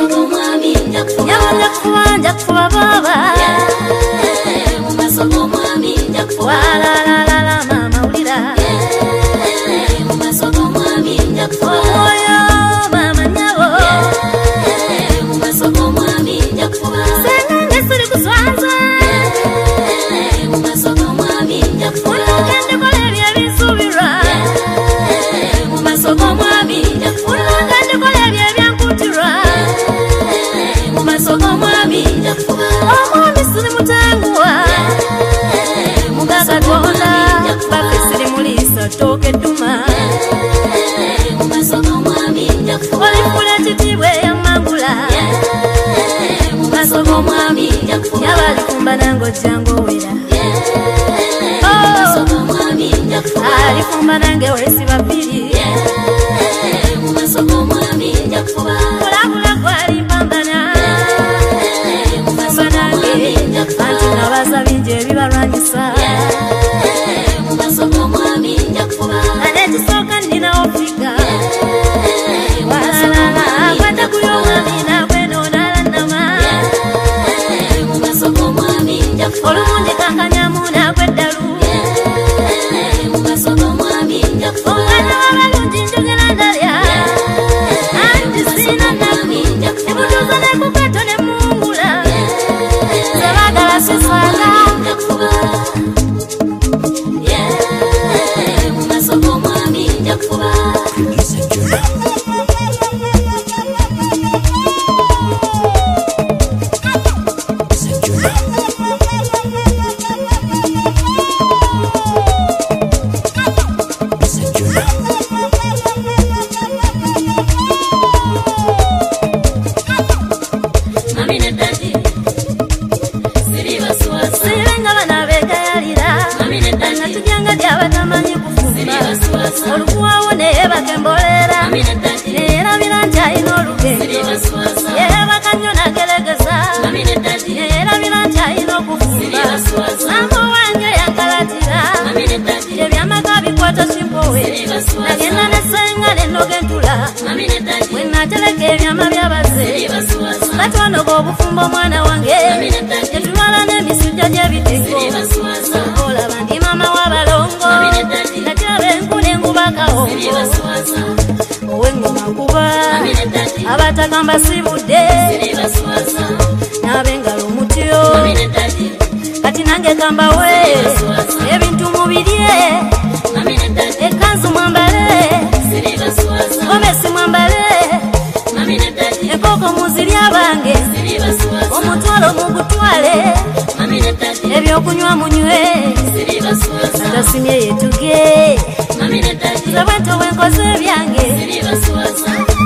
njakufuba baba la la la la mama ulira oyo mama nyabo senga suri kuswanza ulugende kolebye bisubira ulugende kolebye byankutira omwami suli mutanguwa mugagatonda bafesiri mulisa toke duma olifula kitibwe yamangula yabalifumba nango jango wera alifumba nange wesi babiri kulakula kwali mpambana anti nabaza bingi ebibalwanyisa anekisooka nnina ofika walala akwata kuyo omwami nakwenonalannama olumundi kankanyamu nakweddalu omwana wabalungi njogera ndalya anti sina naku ebutuuza nekukato nemungula zabagala siswaga olukuwawo neyebakembolera neyerabira nti alina olugendo yebaka nnyo nagelegeza neyerabira nti alina okufumba sambo wange yankalatira ebyamaka bikwata kimpowe nagenda nesenga nenogentula bwenatereka ebyama byabaze batwanoga obufumba omwana wange tetulwala n'emisujja gy'ebitego olaba ndi mama w'abalongo owengoma kuba abatakamba sibudde n'abengalo mutyo kati nange kambawe ebintu mubirye ekanzu mwambale gomesi mwambale enkoko muzirya bange omutwalo mugutwale ebyokunywa munywe atasimye yetuge zabwanto bwenkoze ebyange